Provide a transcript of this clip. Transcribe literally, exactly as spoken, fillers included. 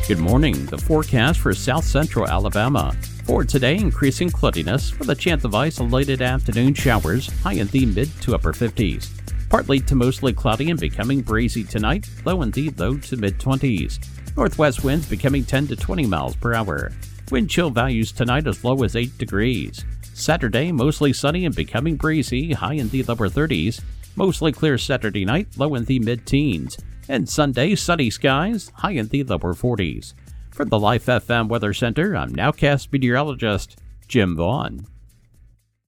Good morning. The forecast for south central Alabama. For today, increasing cloudiness with a chance of isolated afternoon showers, high in the mid to upper fifties. Partly to mostly cloudy and becoming breezy tonight, low in the low to mid twenties. Northwest winds becoming ten to twenty miles per hour. Wind chill values tonight as low as eight degrees. Saturday, mostly sunny and becoming breezy, high in the lower thirties. Mostly clear Saturday night, low in the mid-teens. And Sunday, sunny skies, high in the lower forties. For the Life F M Weather Center, I'm Nowcast meteorologist Jim Vaughn.